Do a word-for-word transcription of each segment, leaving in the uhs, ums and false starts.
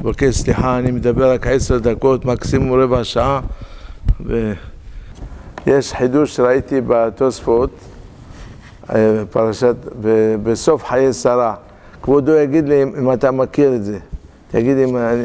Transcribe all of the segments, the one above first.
מבקש סליחה, אני מדבר רק עשר דקות, מקסימום רבע שעה. ויש חידוש שראיתי בתוספות, פרשת, בסוף חיי שרה. כבודו יגיד לי אם אתה מכיר את זה. תגיד אם אני...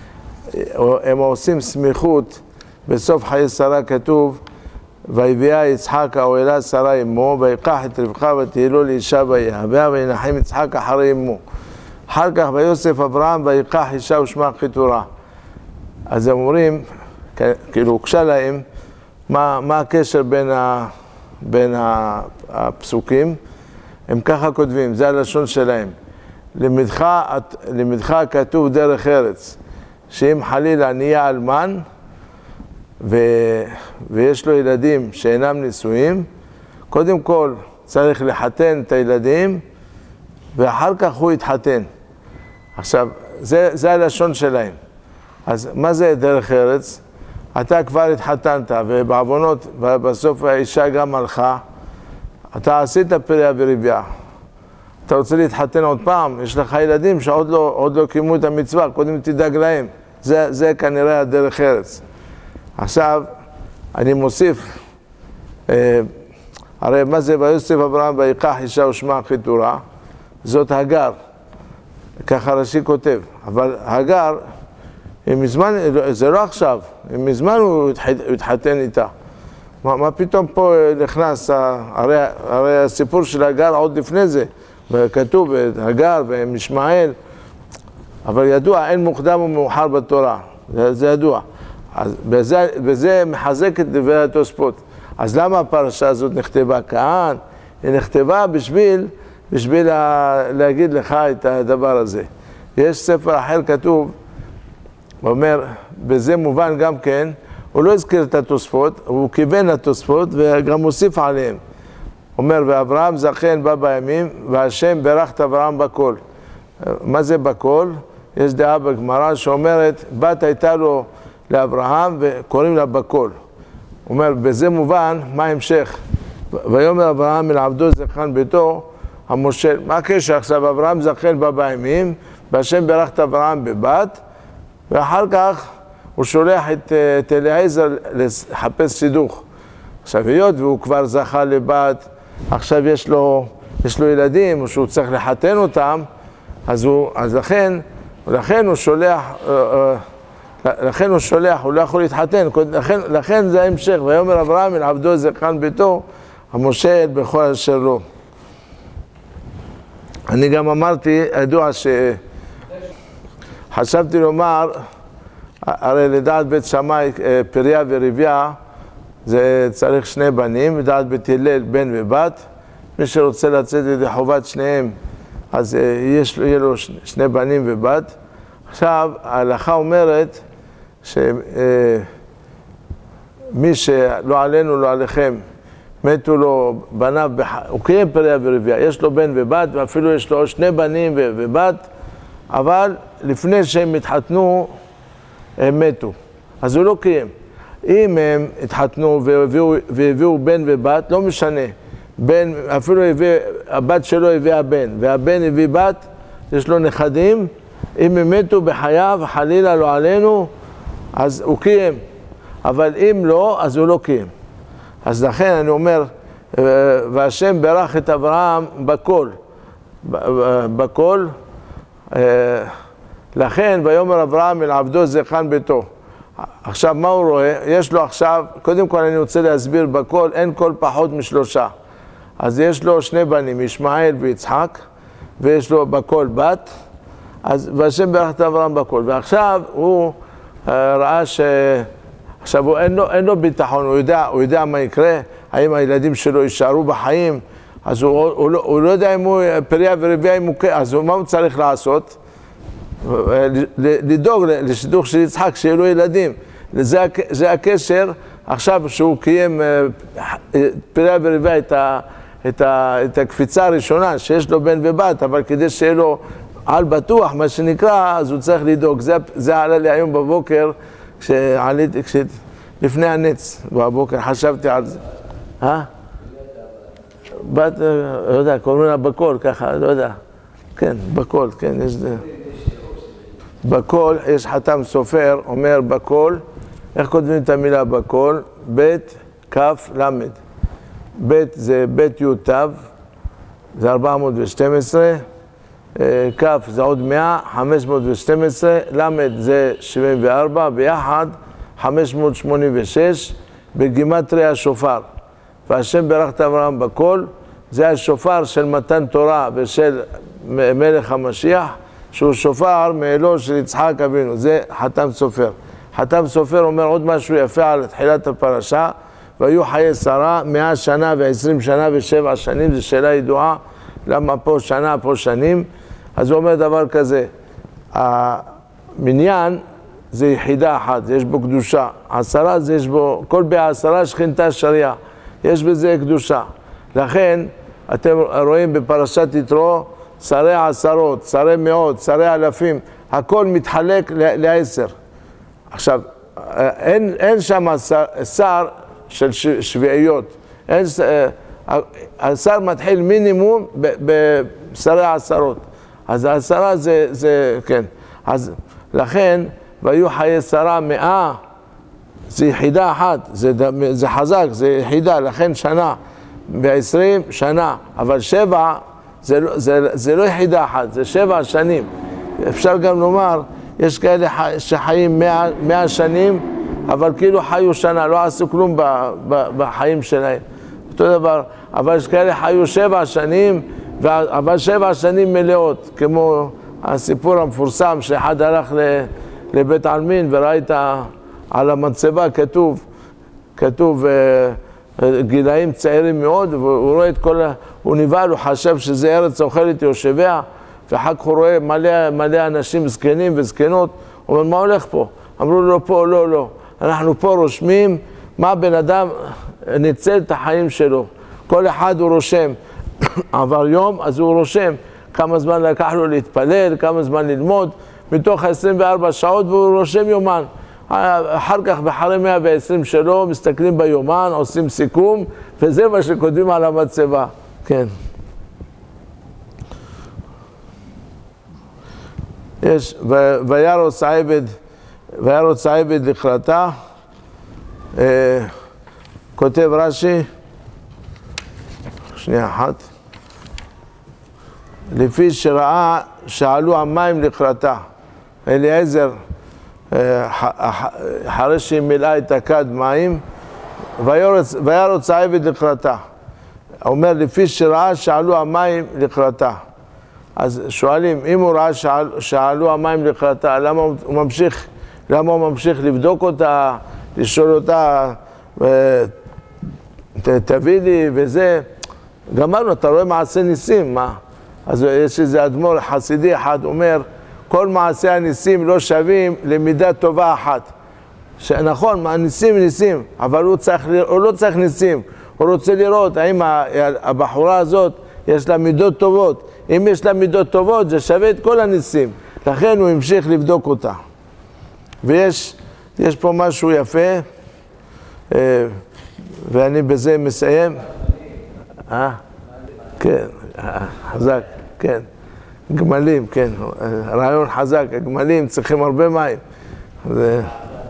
הם עושים סמיכות, בסוף חיי שרה כתוב, ויביאה יצחק האוהלה שרה אמו, ויקח את רבקה ותהיה לו לאישה ויהביה, וינחם יצחק אחרי אמו. אחר כך ויוסף אברהם ויקח אישה ושמה חיתורה. אז הם אומרים, כאילו הוקשה להם, מה, מה הקשר בין, ה, בין הפסוקים? הם ככה כותבים, זה הלשון שלהם. למדך, למדך כתוב דרך ארץ, שאם חלילה נהיה אלמן, ו, ויש לו ילדים שאינם נשואים, קודם כל צריך לחתן את הילדים, ואחר כך הוא יתחתן. עכשיו, זה, זה הלשון שלהם. אז מה זה דרך ארץ? אתה כבר התחתנת, ובעוונות, ובסוף האישה גם הלכה, אתה עשית פריה ורבייה. אתה רוצה להתחתן עוד פעם, יש לך ילדים שעוד לא, עוד לא קימו את המצווה, קודם תדאג להם. זה, זה כנראה הדרך ארץ. עכשיו, אני מוסיף, אה, הרי מה זה ויוסף אברהם ויקח אישה ושמה חיתורה? זאת הגר, ככה רש"י כותב, אבל הגר, מזמן, זה לא עכשיו, מזמן הוא התחתן איתה. מה, מה פתאום פה נכנס, הרי, הרי הסיפור של הגר עוד לפני זה, וכתוב הגר ומשמעאל, אבל ידוע, אין מוקדם ומאוחר בתורה, זה, זה ידוע. אז בזה, בזה מחזק את דברי התוספות. אז למה הפרשה הזאת נכתבה כאן? היא נכתבה בשביל, בשביל להגיד לך את הדבר הזה. יש ספר אחר כתוב, הוא אומר, בזה מובן גם כן, הוא לא הזכיר את התוספות, הוא כיוון התוספות וגם מוסיף עליהם. הוא אומר, ואברהם זכן בא בימים, והשם ברך את אברהם בכל. מה זה בכל? יש דעה בגמרא שאומרת, בת הייתה לו לאברהם וקוראים לה בכל. הוא אומר, בזה מובן, מה ההמשך? ויאמר אברהם אל עבדו זכן ביתו, המושל. מה הקשר עכשיו? אברהם זכן בא בימים, והשם ברך את אברהם בבת, ואחר כך הוא שולח את, את אליעזר לחפש סידוך. עכשיו, היות והוא כבר זכה לבת, עכשיו יש לו, יש לו ילדים, או שהוא צריך לחתן אותם, אז, הוא, אז לכן, לכן הוא שולח, לכן הוא שולח, הוא לא יכול להתחתן, לכן, לכן זה ההמשך, ויאמר אברהם אל עבדו זכן ביתו, המושל בכל אשר לו. אני גם אמרתי, ידוע שחשבתי לומר, הרי לדעת בית שמאי פריה ורבייה, זה צריך שני בנים, לדעת בית הלל בן ובת, מי שרוצה לצאת ידי חובת שניהם, אז יש, יהיה לו שני בנים ובת. עכשיו, ההלכה אומרת שמי שלא עלינו, לא עליכם, מתו לו בניו, בח... הוא קיים פריה ורבייה, יש לו בן ובת, ואפילו יש לו שני בנים ו... ובת, אבל לפני שהם התחתנו, הם מתו. אז הוא לא קיים. אם הם התחתנו והביאו, והביאו בן ובת, לא משנה. בן, אפילו הביא, הבת שלו הביאה בן, והבן הביא בת, יש לו נכדים, אם הם מתו בחייו, חלילה לא עלינו, אז הוא קיים. אבל אם לא, אז הוא לא קיים. אז לכן אני אומר, והשם ברך את אברהם בכל, בכל, לכן ויאמר אברהם אל עבדו זכן ביתו. עכשיו מה הוא רואה? יש לו עכשיו, קודם כל אני רוצה להסביר בכל, אין כל פחות משלושה. אז יש לו שני בנים, ישמעאל ויצחק, ויש לו בכל בת, אז והשם ברך את אברהם בכל. ועכשיו הוא ראה ש... עכשיו הוא אין לו, אין לו ביטחון, הוא יודע, הוא יודע מה יקרה, האם הילדים שלו יישארו בחיים, אז הוא, הוא, לא, הוא לא יודע אם הוא פריה ורבייה אם הוא... אז מה הוא צריך לעשות? לדאוג לשידוך של יצחק, שיהיו לו ילדים. זה, זה הקשר, עכשיו שהוא קיים פריה ורבייה את, ה, את, ה, את הקפיצה הראשונה, שיש לו בן ובת, אבל כדי שיהיה לו על בטוח, מה שנקרא, אז הוא צריך לדאוג. זה, זה עלה לי היום בבוקר, כשעליתי, כש... לפני הנץ, בבוקר חשבתי על זה. אה? בת, לא יודע, קוראים לה בכל, ככה, לא יודע. כן, בכל, כן, יש זה. בכל, יש חתם סופר, אומר בכל, איך כותבים את המילה בכל? בית, כף, למד. בית זה בית י' ת', זה ארבע מאות ושתים עשרה, כף זה עוד מאה, חמש מאות ושתים עשרה, למד זה שבעים וארבע, ביחד חמש מאות שמונים ושש, בגימטריה השופר. והשם ברך את אברהם בכל, זה השופר של מתן תורה ושל מלך המשיח, שהוא שופר מאלוה של יצחק אבינו, זה חתם סופר. חתם סופר אומר עוד משהו יפה על תחילת הפרשה, והיו חיי שרה מאה שנה ועשרים שנה ושבע שנים, זו שאלה ידועה, למה פה שנה, פה שנים, אז הוא אומר דבר כזה, המניין זה יחידה אחת, יש בו קדושה, עשרה זה יש בו, כל בעשרה שכינתה שריה, יש בזה קדושה, לכן אתם רואים בפרשת יתרו, שרי עשרות, שרי מאות, שרי אלפים, הכל מתחלק לעשר. עכשיו, אין, אין שם שר של שביעיות, אין, השר מתחיל מינימום בשרי עשרות, אז העשרה זה, זה, כן, אז לכן, והיו חיי שרה מאה, זה יחידה אחת, זה, זה חזק, זה יחידה, לכן שנה, בעשרים שנה, אבל שבע, זה, זה, זה לא יחידה אחת, זה שבע שנים. אפשר גם לומר, יש כאלה שחיים מאה, מאה שנים, אבל כאילו חיו שנה, לא עשו כלום בחיים שלהם. אותו דבר, אבל יש כאלה חיו שבע שנים, אבל שבע שנים מלאות, כמו הסיפור המפורסם שאחד הלך לבית עלמין וראית על המצבה כתוב, כתוב גילאים צעירים מאוד, והוא רואה את כל, הוא נבהל, הוא חשב שזה ארץ אוכלת יושביה, ואחר כך הוא רואה מלא, מלא אנשים זקנים וזקנות, הוא אומר, מה הולך פה? אמרו לו, פה, לא, לא. אנחנו פה רושמים מה בן אדם ניצל את החיים שלו. כל אחד הוא רושם. עבר יום, אז הוא רושם כמה זמן לקח לו להתפלל, כמה זמן ללמוד, מתוך עשרים וארבע שעות, והוא רושם יומן. אחר כך בחרי מאה ועשרים שלו, מסתכלים ביומן, עושים סיכום, וזה מה שכותבים על המצבה. כן. יש, וירוץ העבד, וירוץ העבד לכרתה, כותב רש"י, שנייה אחת, לפי שראה שעלו המים לכרתה, אליעזר, אחרי שהיא מילאה את הכד מים, וירוץ העבד לכרתה. אומר, לפי שראה שעלו המים לכרתה. אז שואלים, אם הוא ראה שעל, שעלו המים לכרתה, למה הוא ממשיך, למה הוא ממשיך לבדוק אותה, לשאול אותה, תביא לי וזה, גמרנו, אתה רואה מעשה ניסים, מה? אז יש איזה אדמו"ר חסידי אחד אומר, כל מעשי הניסים לא שווים למידה טובה אחת. נכון, הניסים ניסים, אבל הוא, צריך, הוא לא צריך ניסים, הוא רוצה לראות האם הבחורה הזאת יש לה מידות טובות. אם יש לה מידות טובות, זה שווה את כל הניסים. לכן הוא המשיך לבדוק אותה. ויש יש פה משהו יפה, ואני בזה מסיים. אה? כן, חזק, כן. גמלים, כן. רעיון חזק, הגמלים צריכים הרבה מים. זה...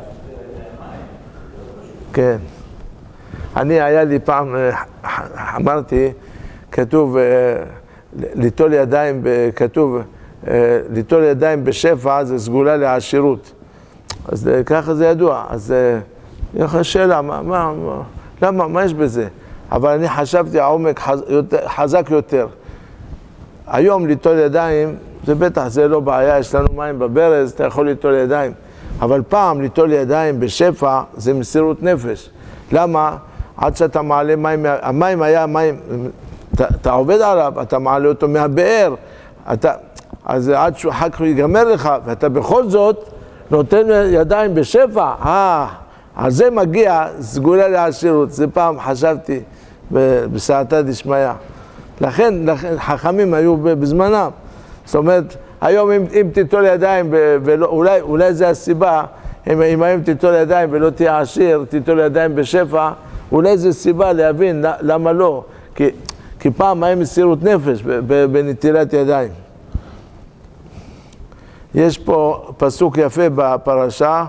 כן. אני, היה לי פעם, אמרתי, כתוב, ליטול ידיים, כתוב, ליטול ידיים בשפע זה סגולה לעשירות. אז ככה זה ידוע. אז יש שאלה, מה, מה, למה, מה יש בזה? אבל אני חשבתי העומק חז, יותר, חזק יותר. היום ליטול ידיים, זה בטח, זה לא בעיה, יש לנו מים בברז, אתה יכול ליטול ידיים. אבל פעם ליטול ידיים בשפע זה מסירות נפש. למה? עד שאתה מעלה מים, המים היה מים, אתה, אתה עובד עליו, אתה מעלה אותו מהבאר, אתה, אז עד שאחר כך ייגמר לך, ואתה בכל זאת נותן ידיים בשפע, אה, על זה מגיע סגולה לעשירות. זה פעם חשבתי בסעתא דשמיא. לכן, לכן חכמים היו בזמנם. זאת אומרת, היום אם, אם תיטול ידיים, ולא, אולי, אולי זה הסיבה, אם, אם היום תיטול ידיים ולא תהיה עשיר, תיטול ידיים בשפע, אולי זה סיבה להבין למה לא. כי, כי פעם היה מסירות נפש בנטילת ידיים. יש פה פסוק יפה בפרשה,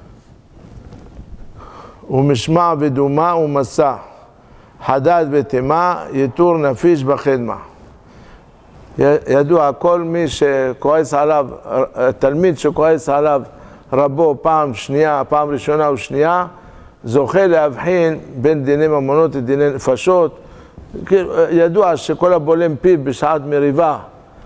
ומשמע ודומה ומסע, חדד ותמה, יתור נפיש בחדמה. ידוע, כל מי שכועס עליו, תלמיד שכועס עליו רבו פעם שנייה, פעם ראשונה או שנייה, זוכה להבחין בין דיני ממונות לדיני נפשות. ידוע שכל הבולם פיו בשעת מריבה.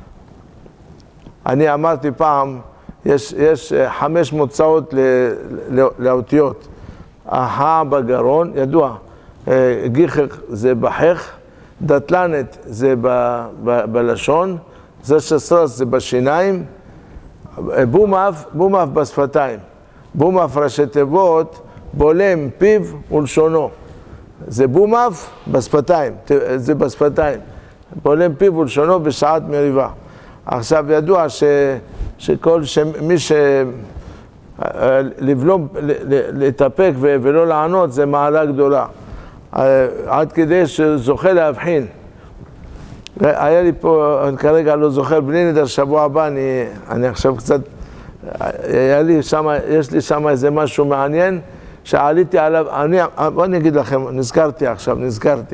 אני אמרתי פעם, יש, יש חמש מוצאות לאותיות. ההא בגרון, ידוע, גיחך זה בחך, דתלנת זה ב, ב, בלשון, זה שסרס זה בשיניים, בומף, בומף בשפתיים. בומף ראשי תיבות, בולם פיו ולשונו. זה בומף בשפתיים, זה בשפתיים. בולם פיו ולשונו בשעת מריבה. עכשיו ידוע ש, שכל שמי ש... לבלום, להתאפק ולא לענות זה מעלה גדולה. עד כדי שזוכה להבחין. היה לי פה, אני כרגע לא זוכר, בלי נדר, שבוע הבא, אני, אני עכשיו קצת, היה לי שמה, יש לי שם איזה משהו מעניין, שעליתי עליו, אני, בוא אני אגיד לכם, נזכרתי עכשיו, נזכרתי.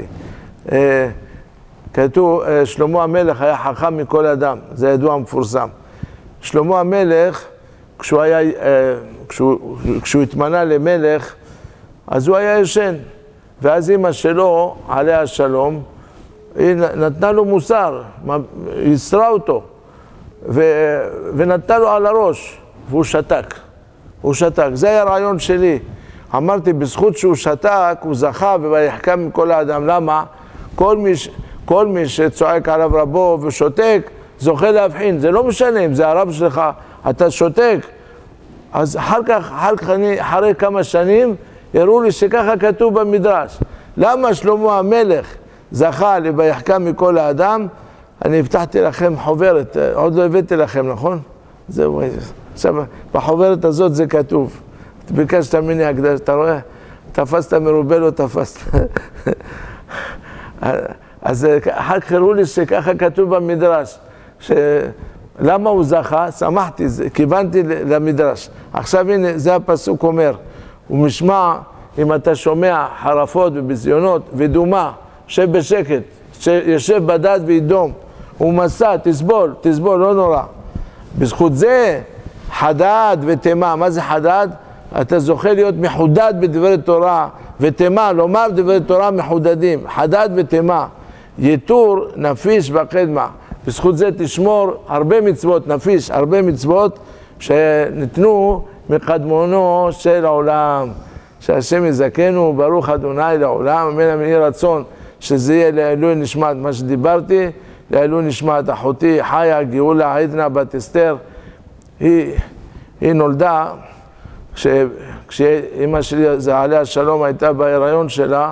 כתוב, שלמה המלך היה חכם מכל אדם, זה ידוע מפורסם. שלמה המלך, כשהוא היה, כשהוא, כשהוא התמנה למלך, אז הוא היה ישן. ואז אמא שלו, עליה השלום, היא נתנה לו מוסר, יסרה אותו, ו, ונתנה לו על הראש, והוא שתק. הוא שתק. זה היה הרעיון שלי. אמרתי, בזכות שהוא שתק, הוא זכה ויחכם מכל האדם. למה? כל מי, כל מי שצועק עליו רבו ושותק, זוכה להבחין. זה לא משנה אם זה הרב שלך, אתה שותק. אז אחר כך, אחר כך אני, אחרי כמה שנים, הראו לי שככה כתוב במדרש. למה שלמה המלך זכה ל"ויחכם מכל האדם"? אני הבטחתי לכם חוברת, עוד לא הבאתי לכם, נכון? זהו, עכשיו, בחוברת הזאת זה כתוב. ביקשת ממני הקדש, אתה רואה? תפסת מרובה לא תפסת. אז אחר כך הראו לי שככה כתוב במדרש. ש... למה הוא זכה? שמחתי, כיוונתי למדרש. עכשיו הנה, זה הפסוק אומר, ומשמע, אם אתה שומע חרפות ובזיונות ודומה, שב בשקט, יושב בדד וידום, ומסע, תסבול, תסבול, לא נורא. בזכות זה, חדד ותמה. מה זה חדד? אתה זוכה להיות מחודד בדברי תורה, ותמה, לומר דברי תורה מחודדים, חדד ותמה. יתור נפיש בקדמה. בזכות זה תשמור הרבה מצוות, נפיש, הרבה מצוות שניתנו מקדמונו של העולם. שהשם יזכנו, ברוך אדוני לעולם, אמן אמן. יהי רצון שזה יהיה לעילוי נשמת מה שדיברתי, לעילוי נשמת אחותי חיה גאולה עדנה בת אסתר. היא, היא נולדה, כש, כשאמא שלי, זה עליה השלום, הייתה בהיריון שלה,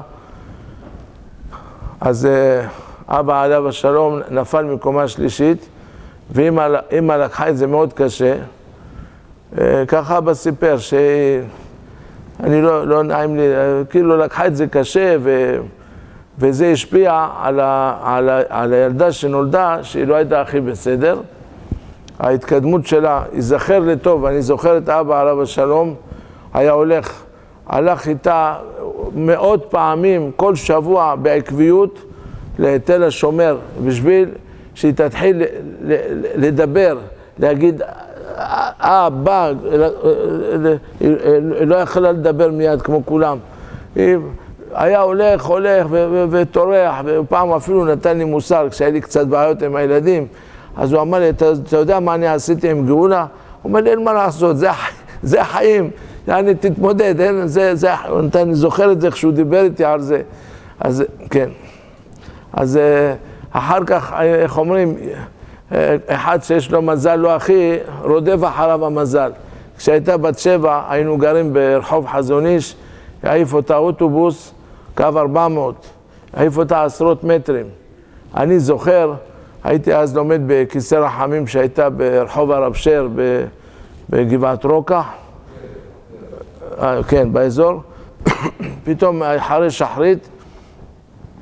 אז אבא עליו השלום נפל מקומה שלישית, ואמא לקחה את זה מאוד קשה. ככה אבא סיפר שהיא, אני לא, לא נעים לי, כאילו לקחה את זה קשה, ו, וזה השפיע על, ה, על, ה, על הילדה שנולדה, שהיא לא הייתה הכי בסדר. ההתקדמות שלה, ייזכר לטוב, אני זוכר את אבא עליו השלום, היה הולך, הלך איתה מאות פעמים, כל שבוע בעקביות, לתל השומר, בשביל שהיא תתחיל לדבר, להגיד, אה, בא, לא יכולה לדבר מיד כמו כולם. היה הולך, הולך וטורח, ופעם אפילו נתן לי מוסר, כשהיה לי קצת בעיות עם הילדים, אז הוא אמר לי, אתה יודע מה אני עשיתי עם גאולה? הוא אומר לי, אין מה לעשות, זה החיים, אני תתמודד, אני זוכר את זה, כשהוא דיבר איתי על זה, אז כן. אז אחר כך, איך אומרים, אחד שיש לו מזל לא הכי, רודף אחריו המזל. כשהייתה בת שבע, היינו גרים ברחוב חזון איש, העיף אותה אוטובוס, קו ארבע מאות, העיף אותה עשרות מטרים. אני זוכר, הייתי אז לומד בכיסא רחמים שהייתה ברחוב הרב שר בגבעת רוקח, כן, באזור. פתאום אחרי שחרית,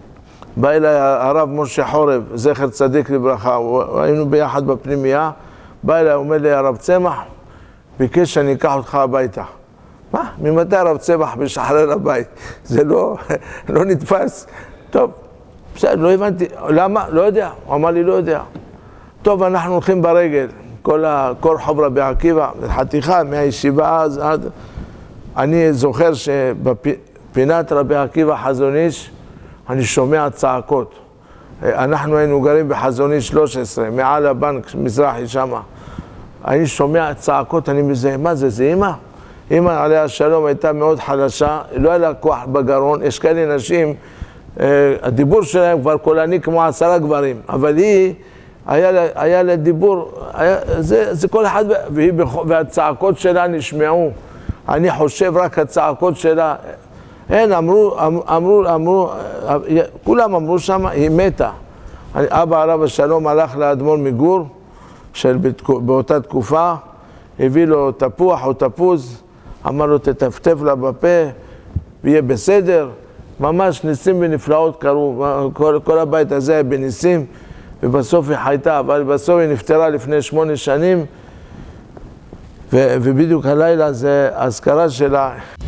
בא אליי הרב משה חורב, זכר צדיק לברכה, היינו ביחד בפנימייה, בא אליי, אומר לי, הרב צמח, ביקש שאני אקח אותך הביתה. מה? ממתי הרב צמח משחרר הבית? זה לא, לא נתפס. טוב, בסדר, לא הבנתי. למה? לא יודע. הוא אמר לי, לא יודע. טוב, אנחנו הולכים ברגל. כל, ה, כל רחוב רבי עקיבא, חתיכה מהישיבה אז עד... אני זוכר שבפינת רבי עקיבא חזון איש, אני שומע צעקות. אנחנו היינו גרים בחזון איש שלוש עשרה, מעל הבנק מזרחי שמה. אני שומע צעקות, אני מזהה, מה זה? זה אמא? אמא עליה השלום הייתה מאוד חלשה, לא היה לה כוח בגרון, יש כאלה נשים, הדיבור שלהם כבר קולני כמו עשרה גברים, אבל היא, היה לה, היה לה דיבור, היה, זה, זה כל אחד, והיא, והצעקות שלה נשמעו. אני חושב רק הצעקות שלה, אין, אמרו, אמרו, אמרו, כולם אמרו שם, היא מתה. אבא עליו השלום הלך לאדמון מגור, של באותה תקופה, הביא לו תפוח או תפוז, אמר לו תטפטף לה בפה, ויהיה בסדר. ממש ניסים ונפלאות קרו, כל, כל הבית הזה היה בניסים, ובסוף היא חייתה, אבל בסוף היא נפטרה לפני שמונה שנים, ו, ובדיוק הלילה זה האזכרה שלה.